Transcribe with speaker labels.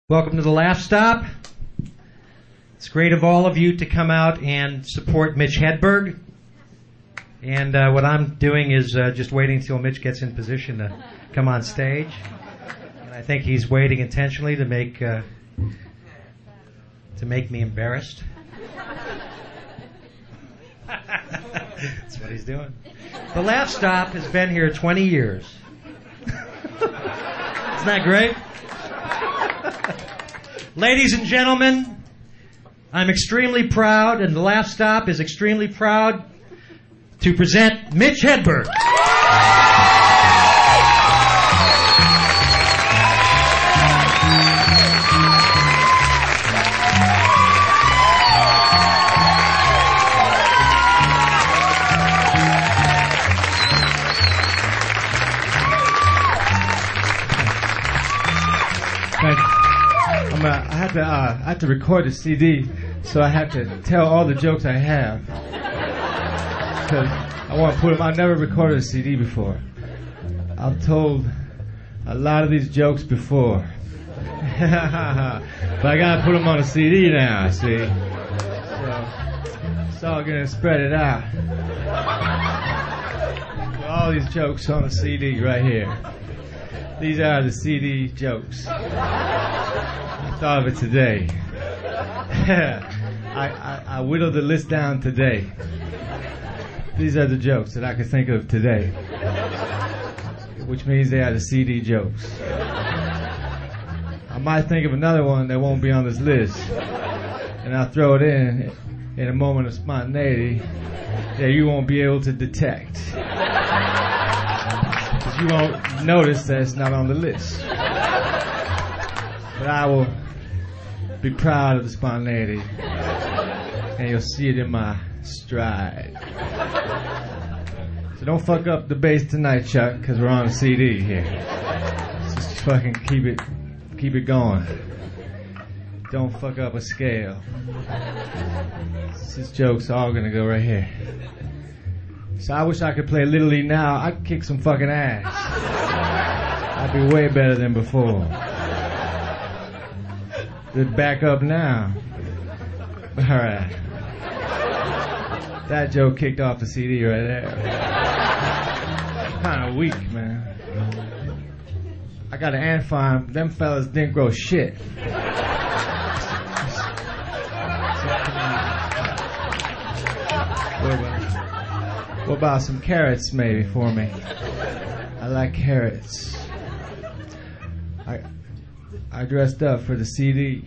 Speaker 1: Welcome to the Laugh Stop. It's great of all of you to come out and support Mitch Hedberg. And what I'm doing is just waiting until Mitch gets in position to come on stage. And I think he's waiting intentionally to make me embarrassed. That's what he's doing. The Laugh Stop has been here 20 years. Isn't that great? Ladies and gentlemen, I'm extremely proud, and the Laugh Stop is extremely proud to present Mitch Hedberg.
Speaker 2: I have to record a CD, so I have to tell all the jokes I have. Because I want to put them. I've never recorded a CD before. I've told a lot of these jokes before. But I got to put them on a CD now, see? So I'm going to spread it out. Put all these jokes on a CD right here. These are the CD jokes. I thought of it today. I whittled the list down today. These are the jokes that I could think of today, which means they are the CD jokes. I might think of another one that won't be on this list, and I'll throw it in a moment of spontaneity that you won't be able to detect. Because you won't notice that it's not on the list. But I will be proud of the spontaneity, and you'll see it in my stride. So don't fuck up the bass tonight, Chuck, because we're on a CD here. Just fucking keep it going. Don't fuck up a scale. This joke's all gonna go right here. So I wish I could play Little League now. I'd kick some fucking ass. I'd be way better than before. Good back up now. Alright. That joke kicked off the CD right there. Kinda weak, man. I got an ant farm. Them fellas didn't grow shit. What about some carrots maybe for me? I like carrots. I dressed up for the CD.